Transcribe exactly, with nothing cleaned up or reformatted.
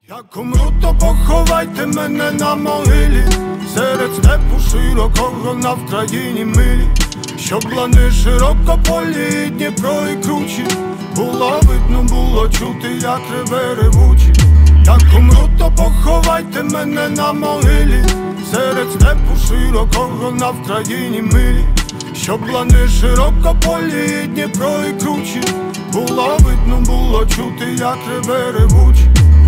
Як умру, то поховайте мене на могилі, серед степу широкого на Вкраїні милі, щоб лани широкополі, і Дніпро і кручі, було видно, було чути, як реве ревучі. Як умру, то поховайте мене на могилі, серед степу широкого на Вкраїні милі, щоб лани широкополі, і Дніпро і кручі, було видно, було чути, як реве ревучі.